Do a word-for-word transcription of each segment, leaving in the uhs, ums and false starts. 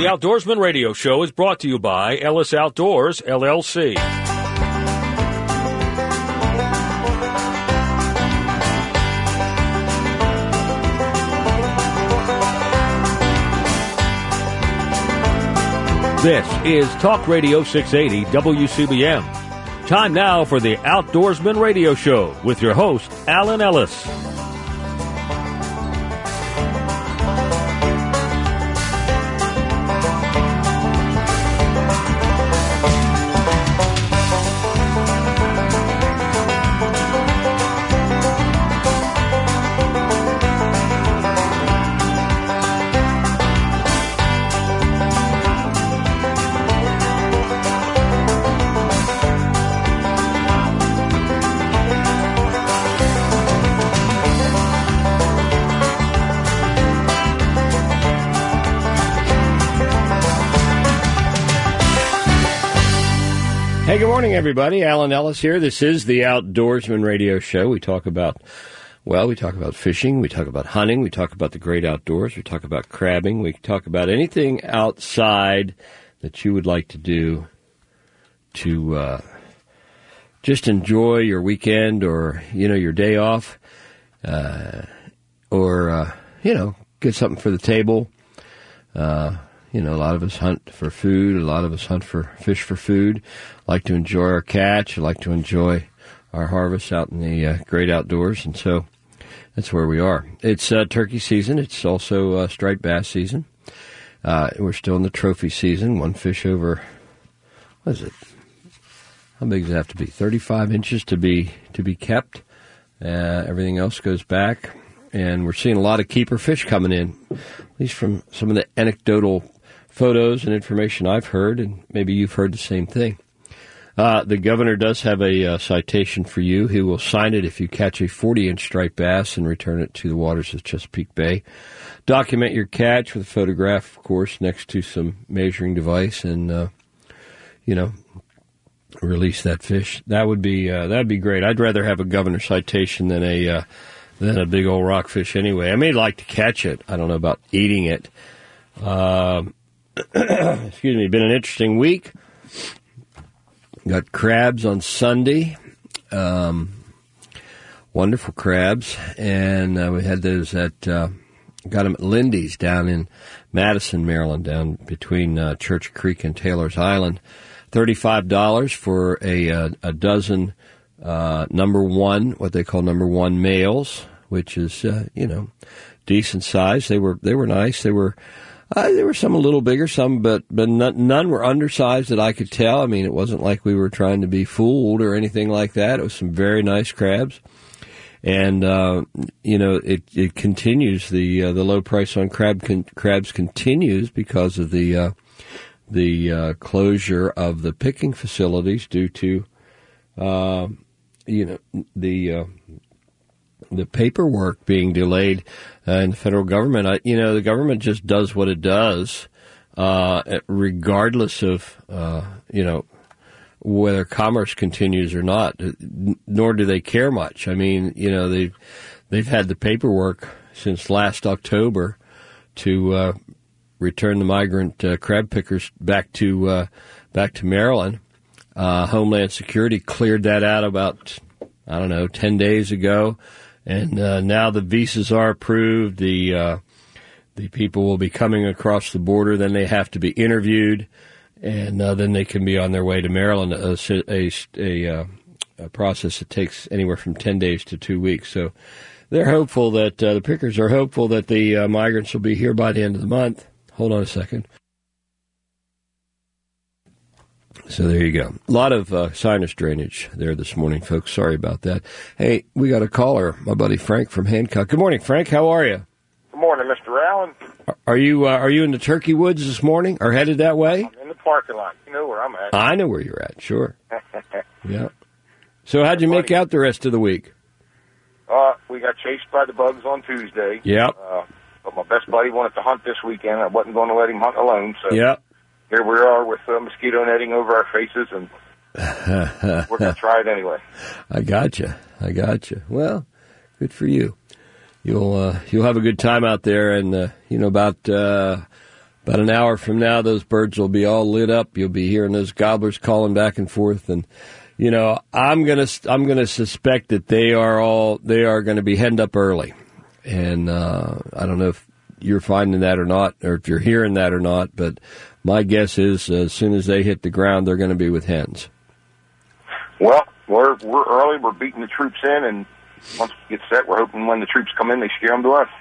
The Outdoorsman Radio Show is brought to you by Ellis Outdoors, L L C. This is Talk Radio six eighty W C B M. Time now for the Outdoorsman Radio Show with your host, Alan Ellis. Hey, good morning, everybody. Alan Ellis here. This is the Outdoorsman Radio Show. We talk about, well, we talk about fishing, we talk about hunting, we talk about the great outdoors, we talk about crabbing, we talk about anything outside that you would like to do to uh, just enjoy your weekend or, you know, your day off, uh, or, uh, you know, get something for the table. Uh You know, a lot of us hunt for food. A lot of us hunt for fish for food. Like to enjoy our catch. Like to enjoy our harvest out in the uh, great outdoors. And so that's where we are. It's uh, turkey season. It's also uh, striped bass season. Uh, we're still in the trophy season. One fish over, what is it? How big does it have to be? thirty-five inches to be to be kept. Uh, everything else goes back. And we're seeing a lot of keeper fish coming in, at least from some of the anecdotal photos and information I've heard, and maybe you've heard the same thing. Uh, the governor does have a uh, citation for you. He will sign it if you catch a forty-inch striped bass and return it to the waters of Chesapeake Bay. Document your catch with a photograph, of course, next to some measuring device, and, uh, you know, release that fish. That would be uh, that'd be great. I'd rather have a governor citation than a uh, than a big old rockfish anyway. I may like to catch it. I don't know about eating it. Uh, excuse me, been an interesting week. Got crabs on Sunday. Um, wonderful crabs. And uh, we had those at, uh, got them at Lindy's down in Madison, Maryland, down between uh, Church Creek and Taylor's Island. thirty-five dollars for a, a, a dozen uh, number one, what they call number one males, which is, uh, you know, decent size. They were, they were nice. They were, Uh, there were some a little bigger, some, but but none, none were undersized that I could tell. I mean, it wasn't like we were trying to be fooled or anything like that. It was some very nice crabs, and uh, you know, it it continues. The uh, the low price on crab con- crabs continues because of the uh, the uh, closure of the picking facilities due to uh, you know the. Uh, the paperwork being delayed uh, in the federal government. I, you know, the government just does what it does, uh, regardless of, uh, you know, whether commerce continues or not, nor do they care much. I mean, you know, they've, they've had the paperwork since last October to uh, return the migrant uh, crab pickers back to, uh, back to Maryland. Uh, Homeland Security cleared that out about, I don't know, ten days ago. And uh, now the visas are approved. The uh, the people will be coming across the border. Then they have to be interviewed, and uh, then they can be on their way to Maryland. A a, a, uh, a process that takes anywhere from ten days to two weeks. So they're hopeful that uh, the pickers are hopeful that the uh, migrants will be here by the end of the month. Hold on a second. So there you go. A lot of uh, sinus drainage there this morning, folks. Sorry about that. Hey, we got a caller, my buddy Frank from Hancock. Good morning, Frank. How are you? Good morning, Mister Allen. Are you uh, are you in the Turkey Woods this morning, or headed that way? I'm in the parking lot. You know where I'm at. I know where you're at. Sure. Yeah. So how'd you make out the rest of the week? Uh, we got chased by the bugs on Tuesday. Yep. Uh, but my best buddy wanted to hunt this weekend. I wasn't going to let him hunt alone. So yep. Here we are with uh, mosquito netting over our faces, and we're going to try it anyway. I gotcha. I gotcha. Well, good for you. You'll uh, you'll have a good time out there, and uh, you know about uh, About an hour from now, those birds will be all lit up. You'll be hearing those gobblers calling back and forth, and you know, I'm gonna I'm gonna suspect that they are all they are going to be heading up early, and uh, I don't know if you're finding that or not, or if you're hearing that or not. But my guess is, uh, as soon as they hit the ground, they're going to be with hens. Well, we're we're early. We're beating the troops in, and once we get set, we're hoping when the troops come in, they scare them to us.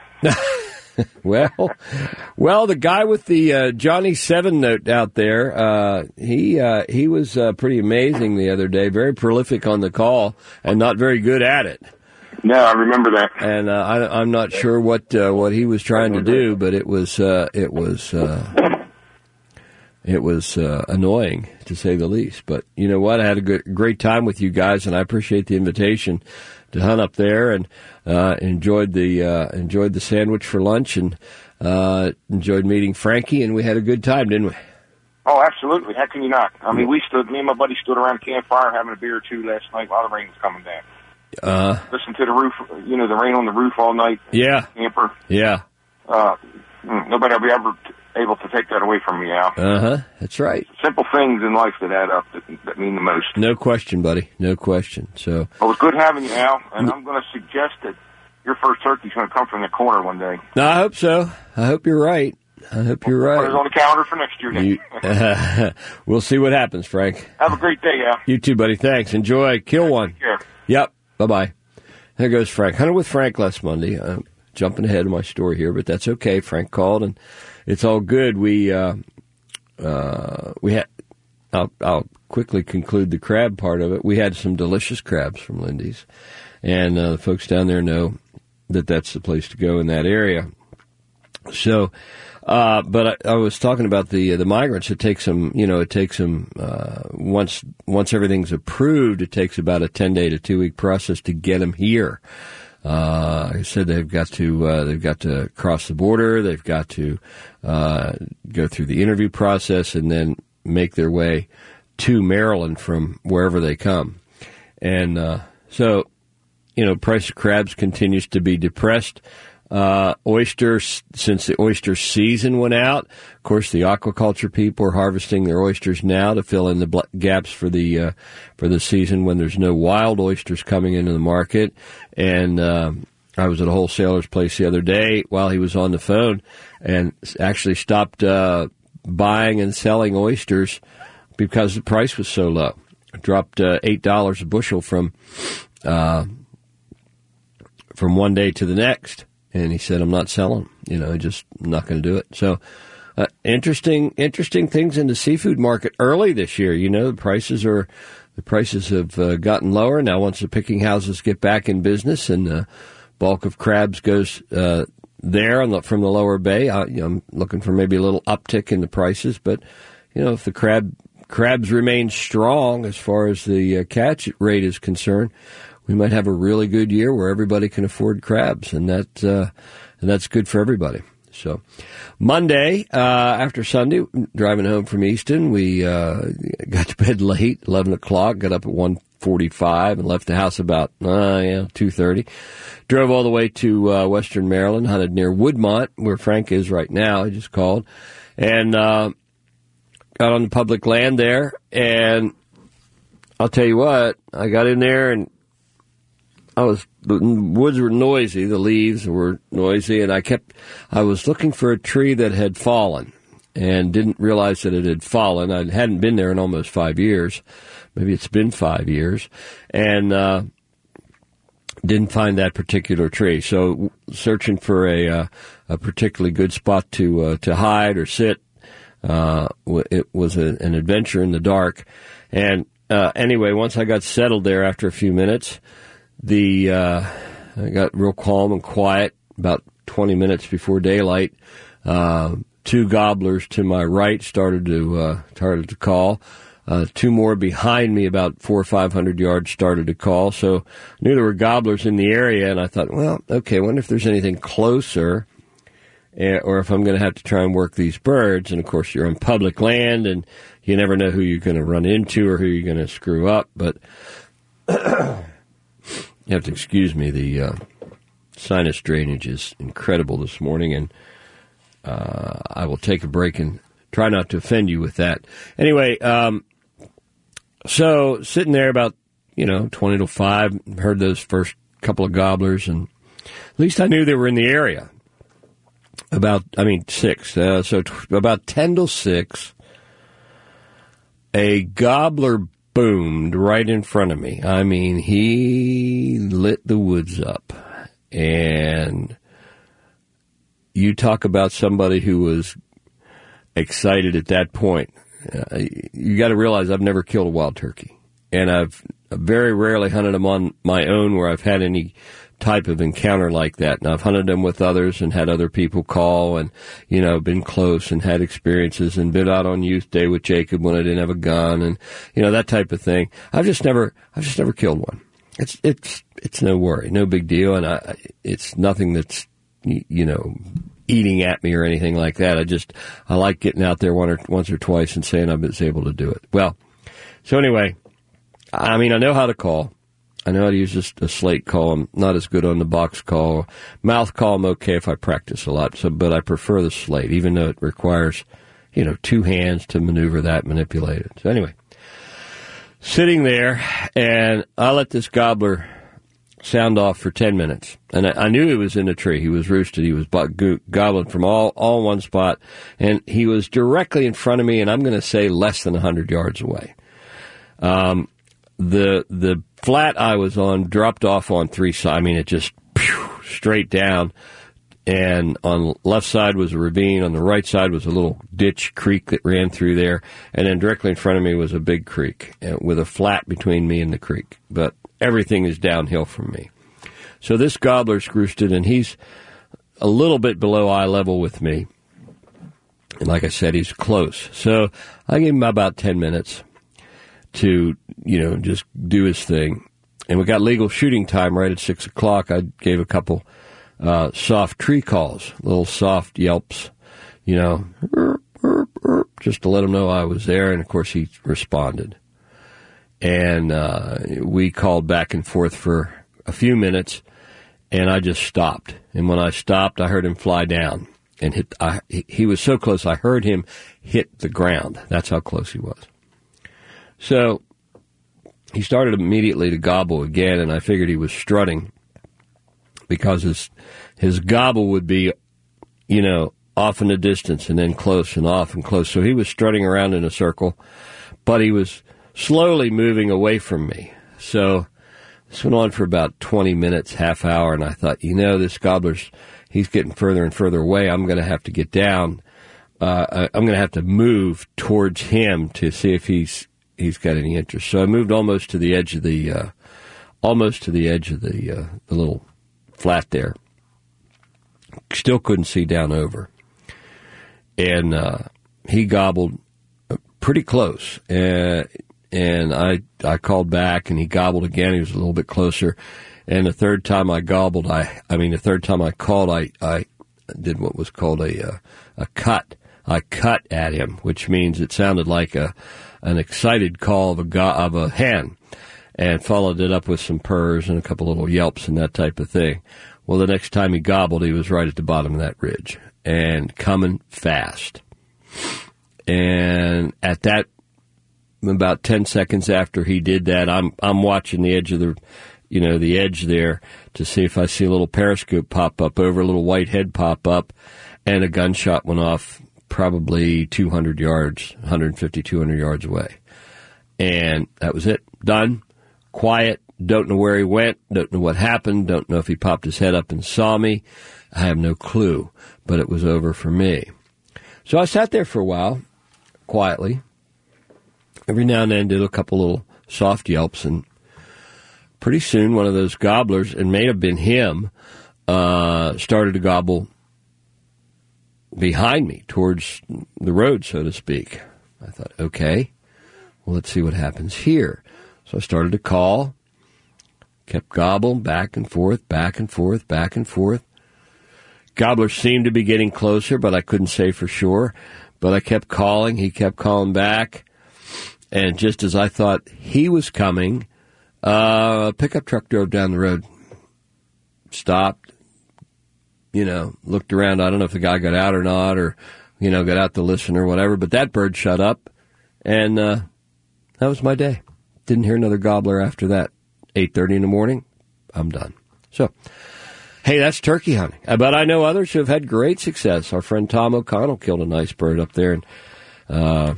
well, well, the guy with the uh, Johnny Seven note out there, uh, he uh, he was uh, pretty amazing the other day. Very prolific on the call, and not very good at it. No, I remember that. And uh, I, I'm not sure what uh, what he was trying to do, but it was uh, it was uh, it was uh, annoying to say the least. But you know what? I had a good, great time with you guys, and I appreciate the invitation to hunt up there, and uh, enjoyed the uh, enjoyed the sandwich for lunch, and uh, enjoyed meeting Frankie, and we had a good time, didn't we? Oh, absolutely. How can you not? I mean, we stood, me and my buddy stood around a campfire having a beer or two last night while the rain was coming down. Uh, Listen to the roof, you know, the rain on the roof all night. Yeah. Camper. Yeah. Uh, nobody will be ever able to take that away from me, Al. Uh-huh. That's right. Simple things in life that add up that, that mean the most. No question, buddy. No question. So. Well, it was good having you, Al, and I'm going to suggest that your first turkey's going to come from the corner one day. No, I hope so. I hope you're right. I hope you're right. Put it on the calendar for next year, then. You, uh, we'll see what happens, Frank. Have a great day, Al. You too, buddy. Thanks. Enjoy. Kill one. Take care. Yep. Bye-bye. There goes Frank. Hunted with Frank last Monday. I'm jumping ahead of my story here, but that's okay. Frank called, and it's all good. We uh, uh, we had. I'll, I'll quickly conclude the crab part of it. We had some delicious crabs from Lindy's, and uh, the folks down there know that that's the place to go in that area. So, uh, but I, I was talking about the uh, the migrants. It takes them, you know, it takes them uh, once once everything's approved. It takes about a ten day to two week process to get them here. Uh, I said they've got to uh, they've got to cross the border. They've got to uh, go through the interview process and then make their way to Maryland from wherever they come. And uh, so, you know, price of crabs continues to be depressed. Uh, oysters, since the oyster season went out, of course, the aquaculture people are harvesting their oysters now to fill in the bl- gaps for the uh, for the season when there's no wild oysters coming into the market. And uh, I was at a wholesaler's place the other day while he was on the phone, and actually stopped uh, buying and selling oysters because the price was so low. It dropped uh, eight dollars a bushel from uh, from one day to the next. And he said, I'm not selling, you know, just not going to do it. So, uh, interesting, interesting things in the seafood market early this year. You know, the prices are, the prices have uh, gotten lower. Now, once the picking houses get back in business and the bulk of crabs goes, uh, there on the, from the lower bay, I, you know, I'm looking for maybe a little uptick in the prices. But, you know, if the crab, crabs remain strong as far as the uh, catch rate is concerned, we might have a really good year where everybody can afford crabs, and that uh, and that's good for everybody. So, Monday uh, after Sunday, driving home from Easton, we uh, got to bed late, eleven o'clock. Got up at one forty-five and left the house about uh, yeah two thirty. Drove all the way to uh, Western Maryland, hunted near Woodmont, where Frank is right now. He just called, and uh, got on the public land there. And I'll tell you what, I got in there and. I was, the woods were noisy, the leaves were noisy, and I kept, I was looking for a tree that had fallen and didn't realize that it had fallen. I hadn't been there in almost five years. Maybe it's been five years. And, uh, didn't find that particular tree. So searching for a, uh, a particularly good spot to, uh, to hide or sit, uh, it was a, an adventure in the dark. And, uh, anyway, once I got settled there after a few minutes, The uh, I got real calm and quiet about twenty minutes before daylight. Uh, two gobblers to my right started to uh, started to call. Uh, two more behind me, about four or five hundred yards, started to call. So I knew there were gobblers in the area, and I thought, well, okay, I wonder if there's anything closer, or if I'm going to have to try and work these birds. And of course, you're on public land, and you never know who you're going to run into or who you're going to screw up. But you have to excuse me, the uh, sinus drainage is incredible this morning, and uh, I will take a break and try not to offend you with that. Anyway, um, so sitting there about, you know, twenty to five, heard those first couple of gobblers, and at least I knew they were in the area. About, I mean, six. Uh, so t- about ten to six, a gobbler boomed right in front of me. I mean, he lit the woods up. And you talk about somebody who was excited at that point. Uh, you got to realize I've never killed a wild turkey. And I've very rarely hunted them on my own where I've had any type of encounter like that. And I've hunted them with others and had other people call and, you know, been close and had experiences and been out on youth day with Jacob when I didn't have a gun and, you know, that type of thing. I've just never, I've just never killed one. It's, it's, it's no worry, no big deal. And I, it's nothing that's, you know, eating at me or anything like that. I just, I like getting out there one or, once or twice and saying I was able to do it. Well, so anyway, I mean, I know how to call. I know how to use just a slate call. I'm not as good on the box call. Mouth call, I'm okay if I practice a lot, so, but I prefer the slate, even though it requires, you know, two hands to maneuver that, manipulate it. So anyway, sitting there, and I let this gobbler sound off for ten minutes. And I, I knew he was in the tree. He was roosted. He was go- gobbling from all, all one spot, and he was directly in front of me, and I'm going to say less than one hundred yards away. Um, the the flat I was on dropped off on three sides. I mean, it just pew, straight down. And on the left side was a ravine. On the right side was a little ditch creek that ran through there. And then directly in front of me was a big creek with a flat between me and the creek. But everything is downhill from me. So this gobbler's roosted, and he's a little bit below eye level with me. And like I said, he's close. So I gave him about ten minutes to, you know, just do his thing. And we got legal shooting time right at six o'clock. I gave a couple uh, soft tree calls, little soft yelps, you know, burp, burp, burp, just to let him know I was there. And, of course, he responded. And uh, we called back and forth for a few minutes, and I just stopped. And when I stopped, I heard him fly down and hit. I, he was so close, I heard him hit the ground. That's how close he was. So he started immediately to gobble again, and I figured he was strutting because his his gobble would be, you know, off in the distance and then close and off and close. So he was strutting around in a circle, but he was slowly moving away from me. So this went on for about twenty minutes, half hour, and I thought, you know, this gobbler's, he's getting further and further away. I'm going to have to get down. Uh, I'm going to have to move towards him to see if he's he's got any interest. So I moved almost to the edge of the, uh, almost to the edge of the, uh, the little flat there. Still couldn't see down over. And, uh, he gobbled pretty close. Uh, and I, I called back and he gobbled again. He was a little bit closer. And the third time I gobbled, I, I mean, the third time I called, I, I did what was called a, uh, a cut. I cut at him, which means it sounded like a, an excited call of a go- of a hen, and followed it up with some purrs and a couple little yelps and that type of thing. Well, the next time he gobbled, he was right at the bottom of that ridge and coming fast. And at that, about ten seconds after he did that, I'm I'm watching the edge of the, you know, the edge there to see if I see a little periscope pop up over, a little white head pop up, and a gunshot went off probably two hundred yards, one fifty, two hundred yards away. And that was it. Done. Quiet. Don't know where he went. Don't know what happened. Don't know if he popped his head up and saw me. I have no clue. But it was over for me. So I sat there for a while, quietly. Every now and then did a couple little soft yelps. And pretty soon one of those gobblers, it may have been him, uh, started to gobble behind me, towards the road, so to speak. I thought, okay, well, let's see what happens here. So I started to call, kept gobbling back and forth, back and forth, back and forth. Gobblers seemed to be getting closer, but I couldn't say for sure. But I kept calling, he kept calling back, and just as I thought he was coming, uh, a pickup truck drove down the road, stopped, you know, looked around. I don't know if the guy got out or not, or, you know, got out to listen or whatever, but that bird shut up, and uh, that was my day. Didn't hear another gobbler after that. eight thirty in the morning, I'm done. So, hey, that's turkey hunting. But I know others who have had great success. Our friend Tom O'Connell killed a nice bird up there in uh,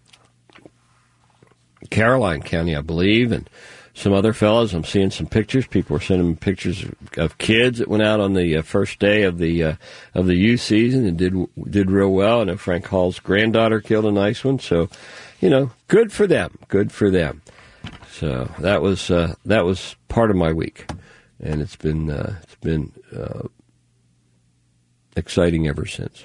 Caroline County, I believe, and some other fellows. I'm seeing some pictures. People are sending me pictures of kids that went out on the uh, first day of the uh, of the youth season and did did real well. I know Frank Hall's granddaughter killed a nice one. So, you know, good for them. Good for them. So that was uh, that was part of my week, and it's been uh, it's been uh, exciting ever since.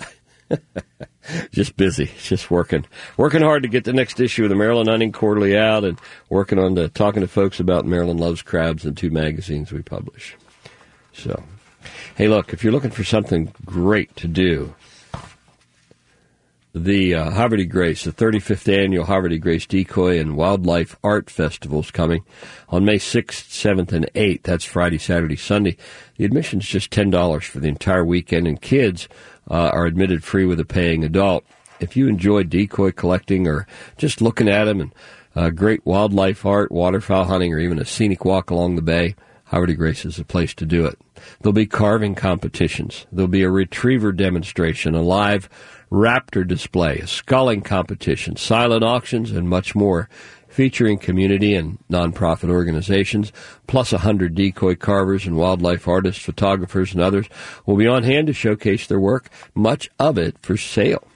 Just busy, just working, working hard to get the next issue of the Maryland Hunting Quarterly out, and working on the, talking to folks about Maryland Loves Crabs and two magazines we publish. So, hey, look, if you're looking for something great to do, the uh, Haverty Grace, the thirty-fifth annual Haverty Grace Decoy and Wildlife Art Festival is coming on May sixth, seventh, and eighth. That's Friday, Saturday, Sunday. The admission is just ten dollars for the entire weekend, and kids uh, are admitted free with a paying adult. If you enjoy decoy collecting or just looking at them and uh, great wildlife art, waterfowl hunting, or even a scenic walk along the bay, Haverty Grace is the place to do it. There'll be carving competitions. There'll be a retriever demonstration, a live raptor display, a sculling competition, silent auctions, and much more, featuring community and nonprofit organizations, plus a hundred decoy carvers and wildlife artists, photographers, and others will be on hand to showcase their work, much of it for sale.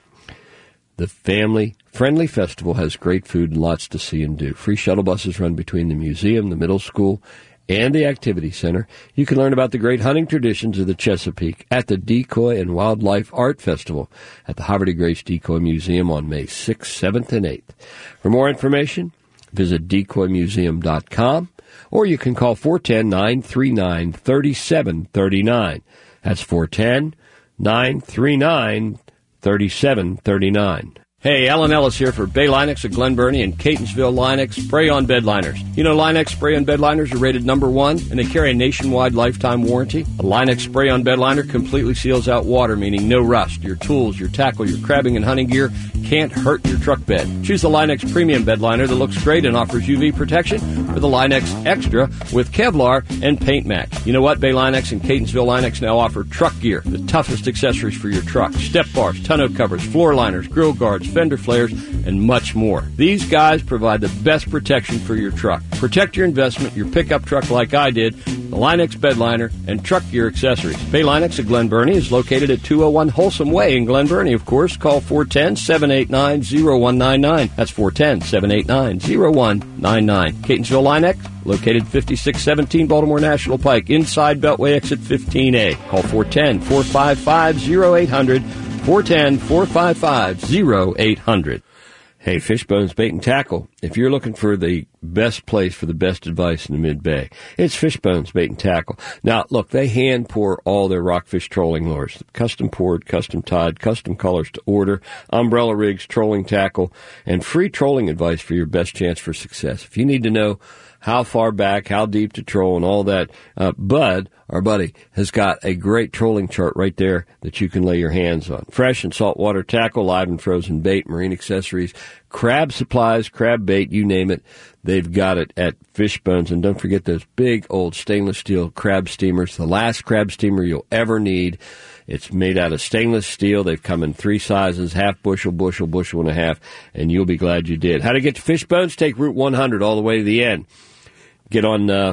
The family-friendly festival has great food and lots to see and do. Free shuttle buses run between the museum, the middle school, and the Activity Center. You can learn about the great hunting traditions of the Chesapeake at the Decoy and Wildlife Art Festival at the Haverty Grace Decoy Museum on May sixth, seventh, and eighth. For more information, visit decoy museum dot com, or you can call four one zero, nine three nine, three seven three nine. That's four one zero, nine three nine, three seven three nine. Hey, Alan Ellis here for Bay Linux of Glen Burnie and Catonsville Linux spray-on bed liners. You know Linux spray-on bed liners are rated number one, and they carry a nationwide lifetime warranty. A Linux spray-on bed liner completely seals out water, meaning no rust. Your tools, your tackle, your crabbing and hunting gear can't hurt your truck bed. Choose the Linux Premium Bed Liner that looks great and offers U V protection, or the Linux Extra with Kevlar and Paint Match. You know what? Bay Linux and Catonsville Linux now offer truck gear, the toughest accessories for your truck. Step bars, tonneau covers, floor liners, grill guards, fender flares, and much more. These guys provide the best protection for your truck. Protect your investment, your pickup truck like I did, the Linux Bed Liner, and truck gear accessories. Bay Linux of Glen Burnie is located at two oh one Wholesome Way in Glen Burnie, of course. Call four one zero, seven eight nine, zero one nine nine. That's four one zero, seven eight nine, zero one nine nine. Catonsville Linux, located fifty-six seventeen Baltimore National Pike, inside Beltway exit fifteen A. Call four one zero, four five five, zero eight hundred, four one zero, four five five, zero eight hundred. Hey, Fishbones Bait and Tackle. If you're looking for the best place for the best advice in the Mid-Bay, it's Fishbones Bait and Tackle. Now, look, they hand pour all their rockfish trolling lures. Custom poured, custom tied, custom colors to order, umbrella rigs, trolling tackle, and free trolling advice for your best chance for success. If you need to know how far back, how deep to troll, and all that, uh, Bud, our buddy, has got a great trolling chart right there that you can lay your hands on. Fresh and saltwater tackle, live and frozen bait, marine accessories, crab supplies, crab bait, you name it, they've got it at Fishbones. And don't forget those big old stainless steel crab steamers, the last crab steamer you'll ever need. It's made out of stainless steel. They've come in three sizes, half bushel, bushel, bushel and a half, and you'll be glad you did. How to get to Fishbones? Take Route one hundred all the way to the end. Get on uh,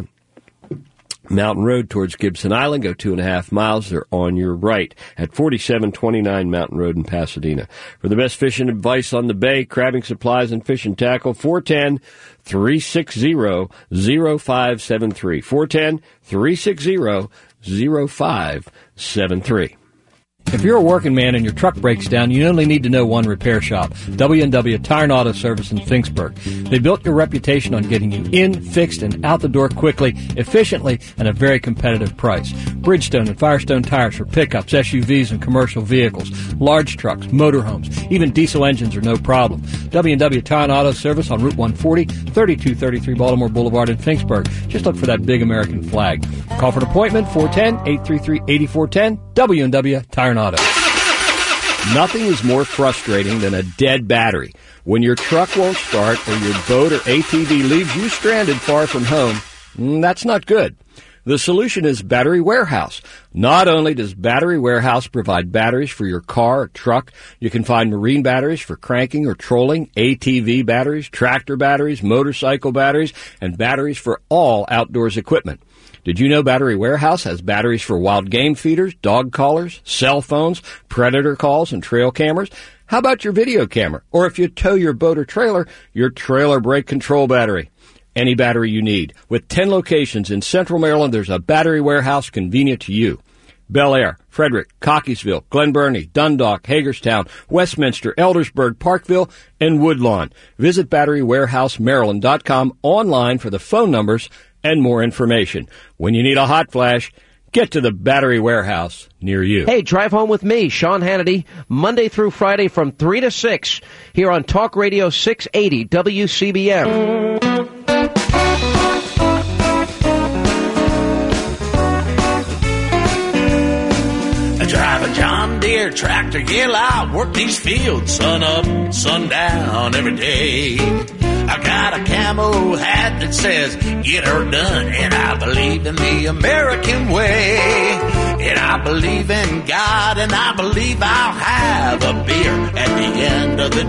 Mountain Road towards Gibson Island. Go two and a half miles. They're on your right at forty-seven twenty-nine Mountain Road in Pasadena. For the best fishing advice on the bay, crabbing supplies, and fishing tackle, four one zero, three six zero, zero five seven three. four one zero, three six zero, zero five seven three. If you're a working man and your truck breaks down, you only need to know one repair shop, W and W Tire and Auto Service in Finksburg. They built your reputation on getting you in, fixed, and out the door quickly, efficiently, and at a very competitive price. Bridgestone and Firestone tires for pickups, S U Vs, and commercial vehicles, large trucks, motorhomes, even diesel engines are no problem. W and W Tire and Auto Service on Route one forty, thirty-two thirty-three Baltimore Boulevard in Finksburg. Just look for that big American flag. Call for an appointment, four one zero, eight three three, eight four one zero, W and W Tire and Auto. Nothing is more frustrating than a dead battery. When your truck won't start or your boat or A T V leaves you stranded far from home, that's not good. The solution is Battery Warehouse. Not only does Battery Warehouse provide batteries for your car or truck, you can find marine batteries for cranking or trolling, A T V batteries, tractor batteries, motorcycle batteries, and batteries for all outdoors equipment. Did you know Battery Warehouse has batteries for wild game feeders, dog collars, cell phones, predator calls, and trail cameras? How about your video camera? Or if you tow your boat or trailer, your trailer brake control battery. Any battery you need. With ten locations in Central Maryland, there's a Battery Warehouse convenient to you. Bel Air, Frederick, Cockeysville, Glen Burnie, Dundalk, Hagerstown, Westminster, Eldersburg, Parkville, and Woodlawn. Visit battery warehouse maryland dot com online for the phone numbers and more information. When you need a hot flash, get to the Battery Warehouse near you. Hey, drive home with me, Sean Hannity, Monday through Friday from three to six here on Talk Radio six eighty W C B M. Drive a John Deere tractor, yeah, I work these fields sun up, sundown every day. I got a camo hat that says, get her done, and I believe in the American way. And I believe in God, and I believe I'll have a beer at the end of the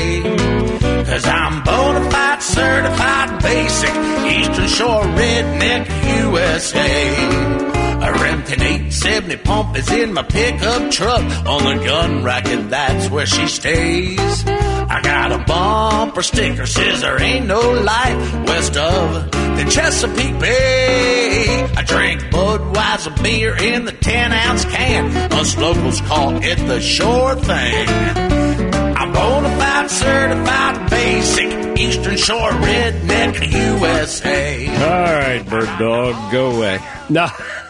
day. Cause I'm bona fide, certified, basic, Eastern Shore redneck U S A. A Remington eight seventy pump is in my pickup truck. On the gun rack, and that's where she stays. I got a bumper sticker, says there ain't no life west of the Chesapeake Bay. I drink Budweiser beer in the ten ounce can. Us locals call it the sure thing. I'm bona fide, certified, basic, Eastern Shore redneck U S A. All right, Bird Dog, go away. No.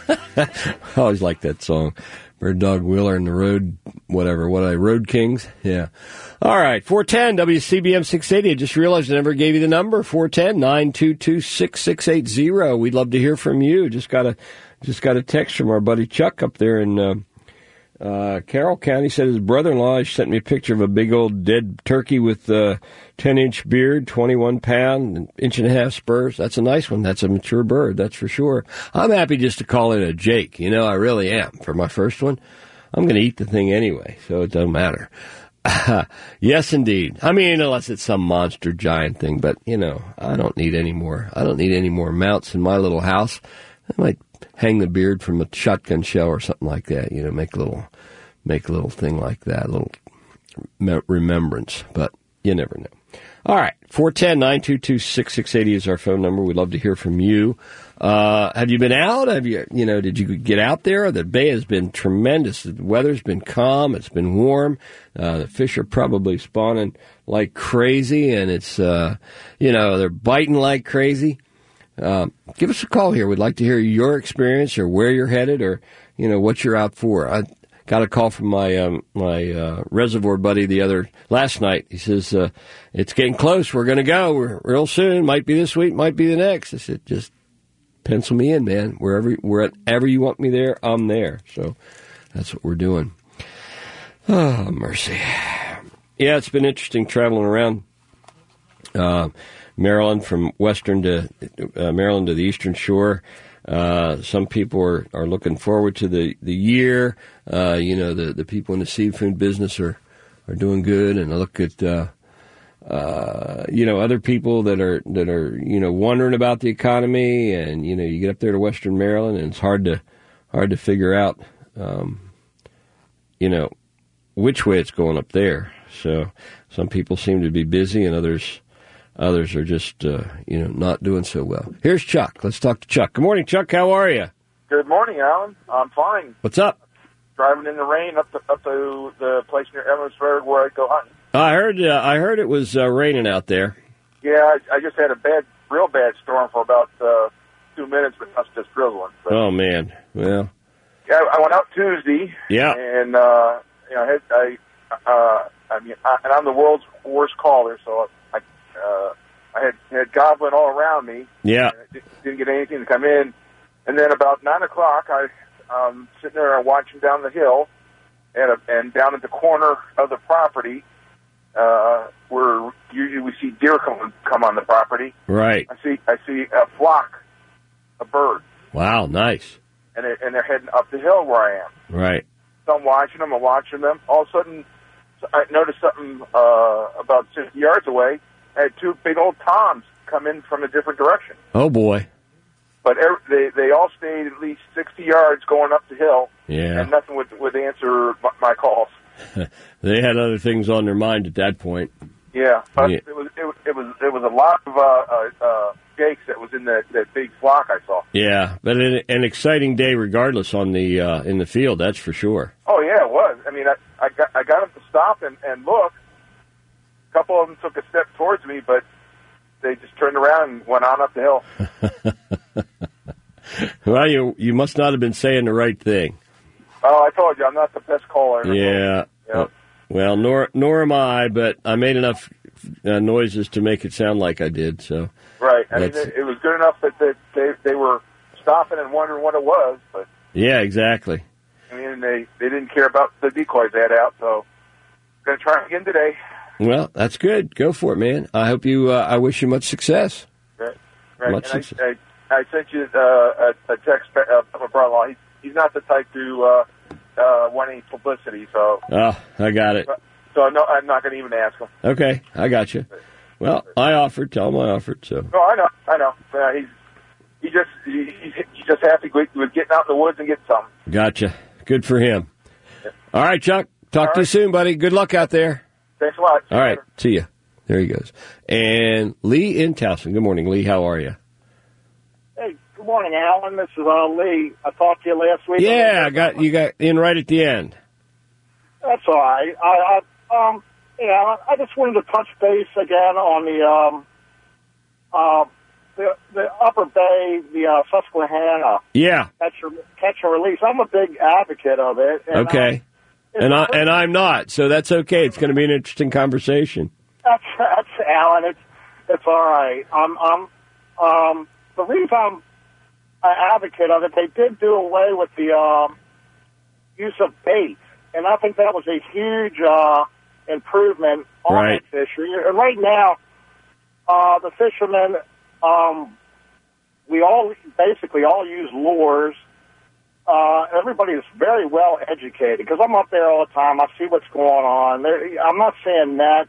I always like that song. Bird Dog Wheeler and the Road, whatever. What are they, Road Kings? Yeah. All right, four ten W C B M six eighty. I just realized I never gave you the number, four one zero, nine two two, six six eight zero. We'd love to hear from you. Just got a just got a text from our buddy Chuck up there in uh, uh, Carroll County. Said his brother-in-law sent me a picture of a big old dead turkey with a ten-inch beard, twenty-one pound, an inch and a half spurs. That's a nice one. That's a mature bird, that's for sure. I'm happy just to call it a Jake. You know, I really am. For my first one, I'm going to eat the thing anyway, so it doesn't matter. Yes, indeed. I mean, unless it's some monster giant thing, but, you know, I don't need any more. I don't need any more mounts in my little house. I might hang the beard from a shotgun shell or something like that, you know, make a little, make a little thing like that, a little me- remembrance, but you never know. All right, four one zero, nine two two, six six eight zero is our phone number. We'd love to hear from you. Uh, have you been out? Have you, you know, did you get out there? The bay has been tremendous. The weather's been calm. It's been warm. Uh, the fish are probably spawning like crazy, and it's, uh, you know, they're biting like crazy. Uh, give us a call here. We'd like to hear your experience or where you're headed or, you know, what you're out for. I got a call from my um, my uh, reservoir buddy the other last night. He says, uh, it's getting close. We're going to go. We're real soon. Might be this week. Might be the next. I said, just pencil me in, man. Wherever, wherever you want me there, I'm there. So that's what we're doing. Oh, mercy. Yeah, it's been interesting traveling around uh, Maryland, from western to uh, Maryland to the Eastern Shore. Uh, some people are, are looking forward to the, the year. Uh, you know, the, the people in the seafood business are, are doing good. And I look at, uh, uh, you know, other people that are, that are, you know, wondering about the economy. And, you know, you get up there to Western Maryland and it's hard to, hard to figure out, um, you know, which way it's going up there. So some people seem to be busy and others, Others are just, uh, you know, not doing so well. Here's Chuck. Let's talk to Chuck. Good morning, Chuck. How are you? Good morning, Alan. I'm fine. What's up? driving in the rain up to up to the place near Evansburg where I go hunting. I heard uh, I heard it was uh, raining out there. Yeah, I, I just had a bad, real bad storm for about uh, two minutes, but that's just drizzling. But, oh man, well. Yeah, I went out Tuesday. Yeah. And uh, you know, I, had, I, uh, I mean, I, and I'm the world's worst caller, so I, uh, I had had goblin all around me. Yeah. And I didn't get anything to come in, and then about nine o'clock, I um sitting there and watching down the hill, and uh, and down at the corner of the property, uh, where usually we see deer come come on the property. Right. I see I see a flock of birds. Wow, nice. And, they, and they're heading up the hill where I am. Right. So I'm watching them, I'm watching them. All of a sudden, I noticed something uh, about fifty yards away. I had two big old toms come in from a different direction. Oh, boy. But every, they they all stayed at least sixty yards going up the hill. Yeah. And nothing would, would answer my, my calls. They had other things on their mind at that point. Yeah. But Yeah. It was it, was- it was it was a lot of uh, uh, uh, jakes that was in that, that big flock I saw. Yeah, but an, an exciting day regardless on the uh, in the field, that's for sure. Oh yeah, it was. I mean, I, I got I got them to stop and, and look. A couple of them took a step towards me, but they just turned around and went on up the hill. Well, you you must not have been saying the right thing. Oh, I told you, I'm not the best caller. Yeah. Yeah. Well, nor nor am I, but I made enough uh, noises to make it sound like I did. So. Right. I mean, That's- it, it was good enough that they, they they were stopping and wondering what it was, but Yeah, exactly. I mean, they they didn't care about the decoys they had out. So, going to try again today. Well, that's good. Go for it, man. I hope you. Uh, I wish you much success. Right. Right. Much and success. I, I, I sent you uh, a, a text uh, from my brother-in-law. He's he's not the type to uh, uh, want any publicity, so Oh, I got it. so no, I'm not going to even ask him. Okay, I got you. Well, I offered. Tell him I offered. So. No, I know, I know. Uh, he's he just he, he's, he's just happy with with getting out in the woods and getting something. Gotcha. Good for him. All right, Chuck. Talk All to you right. soon, buddy. Good luck out there. Thanks a lot. All right. See ya. There he goes. And Lee in Towson. Good morning, Lee. How are you? Hey, good morning, Alan. This is uh, Lee. I talked to you last week. Yeah, I got you got in right at the end. That's all right. I, I um, yeah, I just wanted to touch base again on the um, uh, the the Upper Bay, the uh, Susquehanna Yeah. catch and, catch and release. I'm a big advocate of it. And, Okay. uh, And I it's- and I'm not, so that's okay. It's going to be an interesting conversation. That's that's Alan. It's it's all right. I'm I'm um the reason I'm an advocate of it. They did do away with the um, use of bait, and I think that was a huge uh, improvement on Right. that fishery. And right now, uh, the fishermen, um, we all basically all use lures. Uh, everybody is very well educated because I'm up there all the time. I see what's going on. There, I'm not saying nets.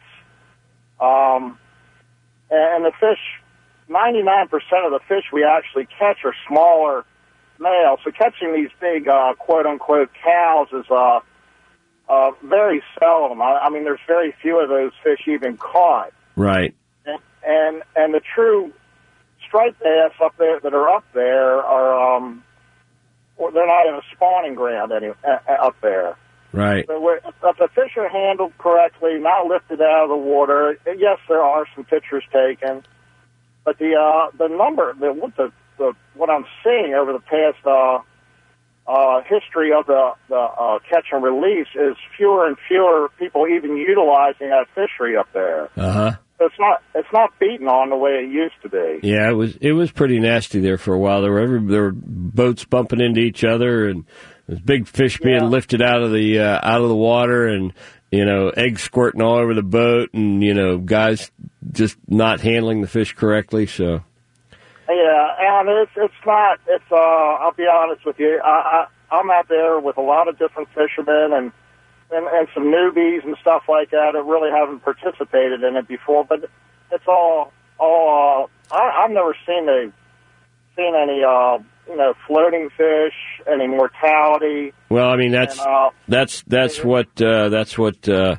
Um, and the fish, ninety-nine percent of the fish we actually catch are smaller males. So catching these big, uh, quote-unquote cows is uh, uh, very seldom. I, I mean, there's very few of those fish even caught. Right. And, and, and the true striped bass up there that are up there are, um, well, they're not in a spawning ground any, uh, up there. Right. So we're- if the fish are handled correctly, not lifted out of the water, yes, there are some pictures taken, but the uh, the number, the what the, the what I'm seeing over the past uh, uh, history of the the uh, catch and release is fewer and fewer people even utilizing that fishery up there. Uh huh. So it's not it's not beaten on the way it used to be. Yeah, it was it was pretty nasty there for a while. There were every, there were boats bumping into each other, and there's big fish being Yeah. lifted out of the uh, out of the water, and you know eggs squirting all over the boat, and you know guys just not handling the fish correctly. So Yeah, and it's it's not. It's uh. I'll be honest with you. I, I I'm out there with a lot of different fishermen and, and and some newbies and stuff like that that really haven't participated in it before. But it's all all. Uh, I, I've never seen a seen any uh you know floating fish, any mortality. well, I mean that's And, uh, that's that's what uh, that's what uh,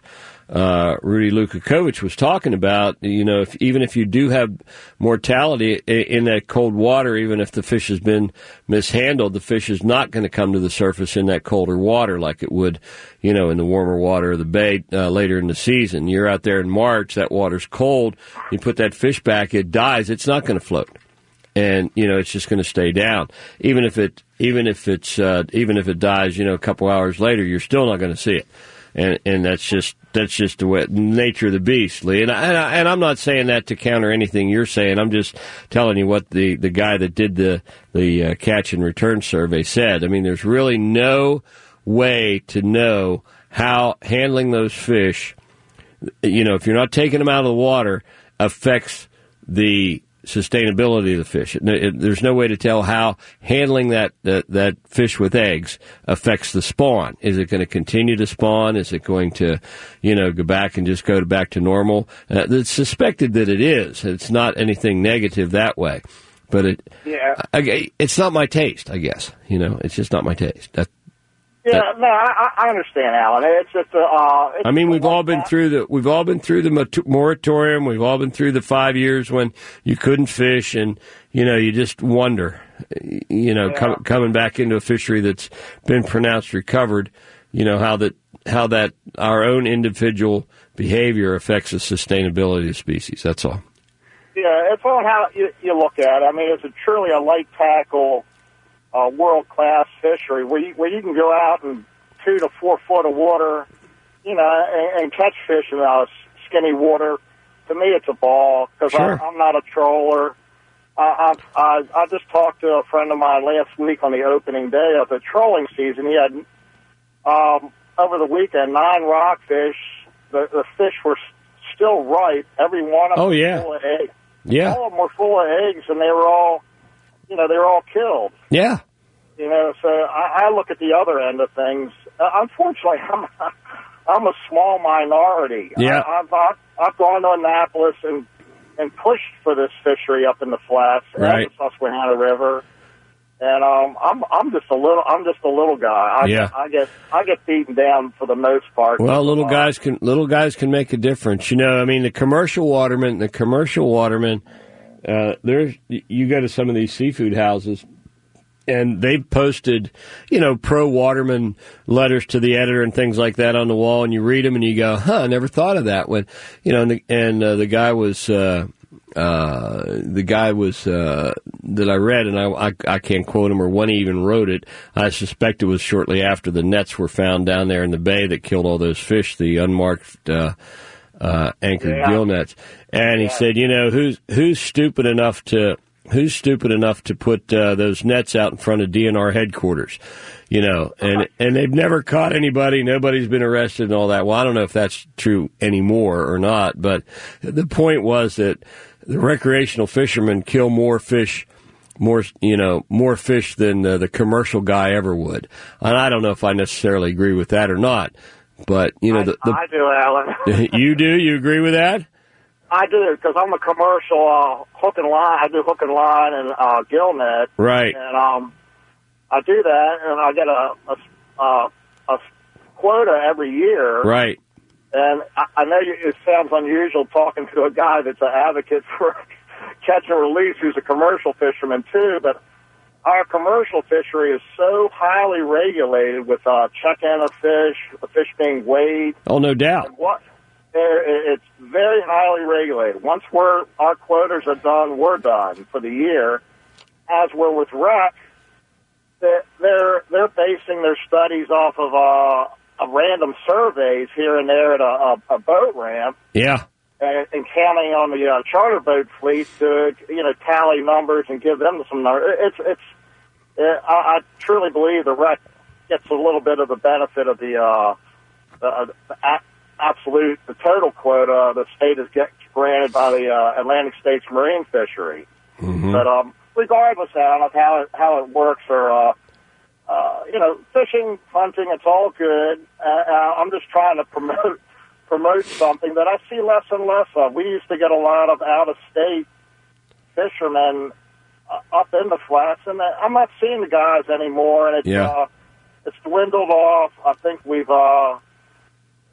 uh, Rudy Lukakovic was talking about. You know, if, even if you do have mortality in that cold water, even if the fish has been mishandled, the fish is not going to come to the surface in that colder water like it would, you know, in the warmer water of the bay uh, later in the season. You're out there in March, that water's cold, you put that fish back, it dies, it's not going to float. And, you know, it's just going to stay down. Even if it, even if it's, uh, even if it dies, you know, a couple hours later, you're still not going to see it. And, and that's just, that's just the way, nature of the beast, Lee. And, I, and, I, and I'm not saying that to counter anything you're saying. I'm just telling you what the, the guy that did the, the uh, catch and return survey said. I mean, there's really no way to know how handling those fish, you know, if you're not taking them out of the water, affects the sustainability of the fish. It, it, there's no way to tell how handling that, that that fish with eggs affects the spawn. Is it going to continue to spawn? Is it going to, you know, go back and just go to back to normal? Uh, it's suspected that it is. It's not anything negative that way. But it, yeah. I, it's not my taste, I guess. You know, it's just not my taste. That, Yeah, no, I, I understand, Alan. It's just a. Uh, it's I mean, we've all been that. through the we've all been through the moratorium. We've all been through the five years when you couldn't fish, and you know, you just wonder, you know, yeah. com- coming back into a fishery that's been pronounced recovered, you know, how that how that our own individual behavior affects the sustainability of the species. That's all. Yeah, it's on how you, you look at it. I mean, it's a truly a light tackle. Uh, world-class fishery where you, where you can go out and two to four foot of water, you know, and, and catch fish in uh, skinny water. To me, it's a ball because sure. I'm not a troller. I, I, I, I just talked to a friend of mine last week on the opening day of the trolling season. He had, um, over the weekend, nine rockfish. The, the fish were still ripe. Every one of them oh, was yeah. full of eggs. Yeah. All of them were full of eggs, and they were all, you know, they were all killed. Yeah. You know, so I, I look at the other end of things. Uh, unfortunately, I'm I'm a small minority. Yeah. I, I've, I've I've gone to Annapolis and and pushed for this fishery up in the flats right. at the Susquehanna River, and um, I'm I'm just a little I'm just a little guy. I, yeah. I get I get beaten down for the most part. Well, little uh, guys can little guys can make a difference. You know, I mean, the commercial watermen, the commercial watermen. Uh, there's you go to some of these seafood houses, and they've posted, you know, pro waterman letters to the editor and things like that on the wall, and you read them and you go, "Huh, I never thought of that." When you know, and the, and, uh, the guy was uh, uh, the guy was uh, that I read, and I, I I can't quote him or when he even wrote it. I suspect it was shortly after the nets were found down there in the bay that killed all those fish, the unmarked. Uh, Uh, anchored yeah. gill nets, and he yeah. said, "You know, who's who's stupid enough to who's stupid enough to put uh, those nets out in front of D N R headquarters, you know, and and they've never caught anybody, nobody's been arrested and all that." Well, I don't know if that's true anymore or not, but the point was that the recreational fishermen kill more fish. More, you know, more fish than uh, the commercial guy ever would, and I don't know if I necessarily agree with that or not. But, you know, the, the, I, I do, Alan. You do? You agree with that? I do, because I'm a commercial uh, hook and line. I do hook and line and uh, gill net. Right. And um, I do that, and I get a, a, a, a quota every year. Right. And I, I know you, it sounds unusual talking to a guy that's an advocate for catch and release who's a commercial fisherman, too, but our commercial fishery is so highly regulated with uh, check-in of fish, the fish being weighed. Oh, no doubt. What, it's very highly regulated. Once we're, our quotas are done, we're done for the year. As we're with R E C, they're, they're basing their studies off of, uh, of random surveys here and there at a, a, a boat ramp. Yeah. And, and counting on the uh, charter boat fleet to, you know, tally numbers and give them some numbers. It's, it's, it, I, I truly believe the R E C gets a little bit of the benefit of the, uh, the, the a, absolute, the total quota the state is get granted by the uh, Atlantic States Marine Fishery. Mm-hmm. But um, regardless Alan, of how it, how it works, or uh, uh, you know, fishing, hunting, it's all good. Uh, uh, I'm just trying to promote. promote something that I see less and less of. We used to get a lot of out-of-state fishermen uh, up in the flats, and I'm not seeing the guys anymore, and it's, yeah. uh, it's dwindled off. I think we've, uh,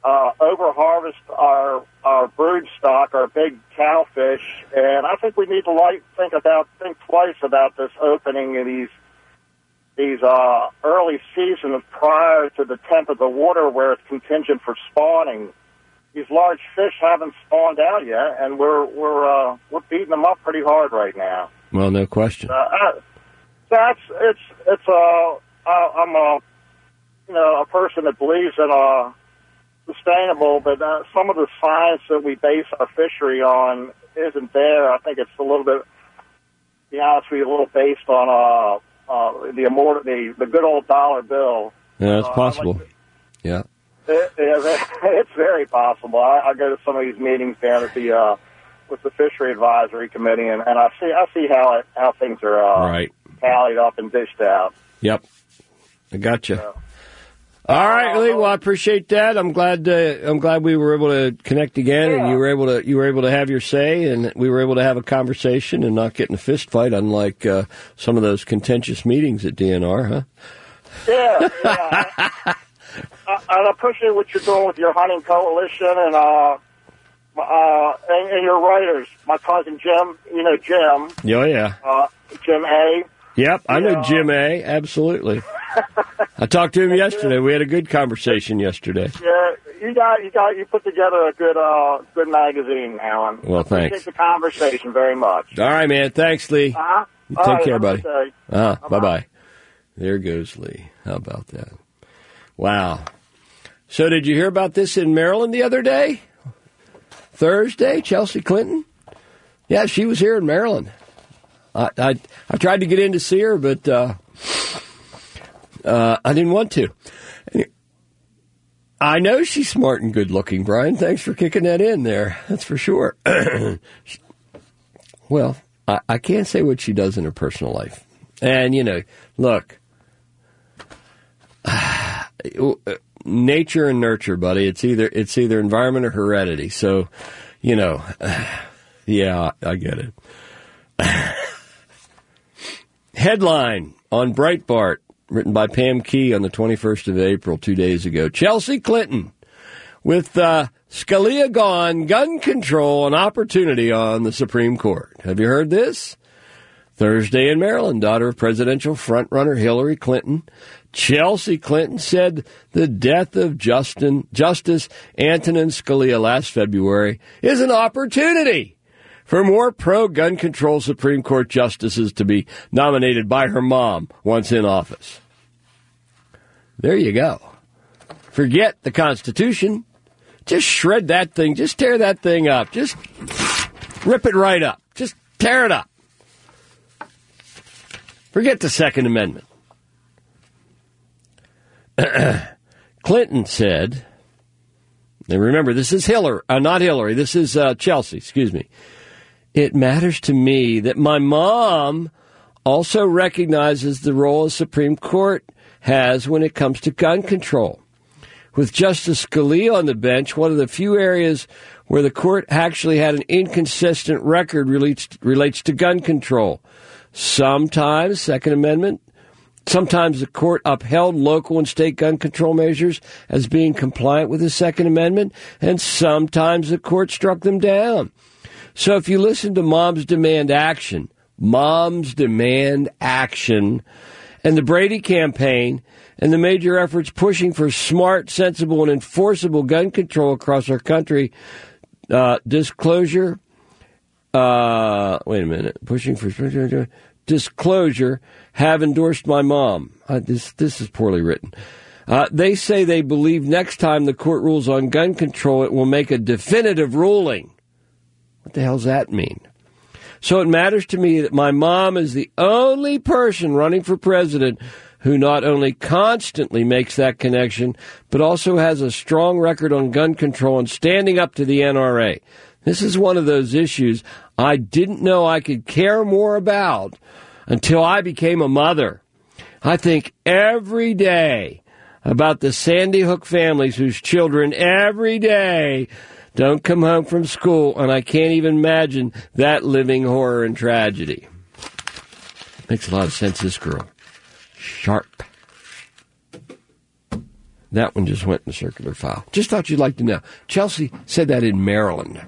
uh, over-harvest our our brood stock, our big cowfish, and I think we need to like think about think twice about this opening of these these uh, early seasons prior to the temp of the water, where it's contingent for spawning. These large fish haven't spawned out yet, and we're we're uh, we're beating them up pretty hard right now. Well, no question. Uh, uh, that's it's it's uh, uh, I'm a you know a person that believes in uh sustainable, but uh, some of the science that we base our fishery on isn't there. I think it's a little bit, to be honest with you, a little based on uh, uh, the immortal, the the good old dollar bill. Yeah, it's uh, possible. Like, yeah. It, it, it's very possible. I, I go to some of these meetings down at the uh, with the Fishery Advisory Committee, and, and I see I see how it, how things are uh, right. tallied up and dished out. Yep, I got you. So, all right, Lee. Well, I appreciate that. I'm glad. Uh, I'm glad we were able to connect again, yeah. and you were able to you were able to have your say, and we were able to have a conversation and not get in a fist fight, unlike uh, some of those contentious meetings at D N R, huh? Yeah. yeah. I, I appreciate what you're doing with your hunting coalition and uh, uh, and, and your writers. My cousin Jim, you know Jim. Oh yeah. Uh, Jim A. Yep, I know Yeah. Jim A. Absolutely. I talked to him yesterday. We had a good conversation yesterday. Yeah, you got you got you put together a good uh good magazine, Alan. Well, thanks. Appreciate the conversation very much. All right, man. Thanks, Lee. Uh-huh. You All take right, care, have a buddy. good day. Uh-huh. Bye-bye. There goes Lee. How about that? Wow. So did you hear about this in Maryland the other day? Thursday, Chelsea Clinton? Yeah, she was here in Maryland. I I, I tried to get in to see her, but uh, uh, I didn't want to. I know she's smart and good-looking, Brian. Thanks for kicking that in there. That's for sure. Well, I, I can't say what she does in her personal life. And, you know, look, nature and nurture, buddy. It's either it's either environment or heredity. So, you know, yeah, I get it. Headline on Breitbart, written by Pam Key on the twenty-first of April, two days ago. Chelsea Clinton, with uh, Scalia gone, gun control an opportunity on the Supreme Court. Have you heard this? Thursday in Maryland, daughter of presidential frontrunner Hillary Clinton, Chelsea Clinton said the death of Justin, Justice Antonin Scalia last February is an opportunity for more pro-gun control Supreme Court justices to be nominated by her mom once in office. There you go. Forget the Constitution. Just shred that thing. Just tear that thing up. Just rip it right up. Just tear it up. Forget the Second Amendment. Clinton said, and remember, this is Hillary, uh, not Hillary, this is uh, Chelsea, excuse me. It matters to me that my mom also recognizes the role the Supreme Court has when it comes to gun control. With Justice Scalia on the bench, one of the few areas where the court actually had an inconsistent record relates, relates to gun control. Sometimes, Second Amendment, sometimes the court upheld local and state gun control measures as being compliant with the Second Amendment, and sometimes the court struck them down. So if you listen to Moms Demand Action, Moms Demand Action, and the Brady campaign, and the major efforts pushing for smart, sensible, and enforceable gun control across our country, uh, disclosure, uh, wait a minute, pushing for disclosure, have endorsed my mom. Uh, this, this is poorly written. Uh, they say they believe next time the court rules on gun control, it will make a definitive ruling. What the hell does that mean? So it matters to me that my mom is the only person running for president who not only constantly makes that connection, but also has a strong record on gun control and standing up to the N R A. This is one of those issues I didn't know I could care more about until I became a mother. I think every day about the Sandy Hook families whose children every day don't come home from school, and I can't even imagine that living horror and tragedy. Makes a lot of sense, this girl. Sharp. That one just went in the circular file. Just thought you'd like to know. Chelsea said that in Maryland.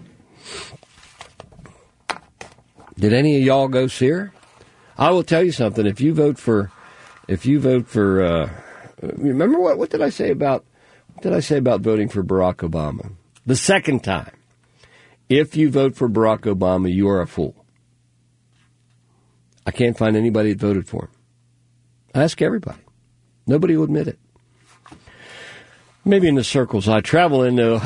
Did any of y'all go see her? I will tell you something. If you vote for, if you vote for, uh, remember what? What did I say about? What did I say about voting for Barack Obama? The second time, if you vote for Barack Obama, you are a fool. I can't find anybody that voted for him. Ask everybody. Nobody will admit it. Maybe in the circles I travel in, though,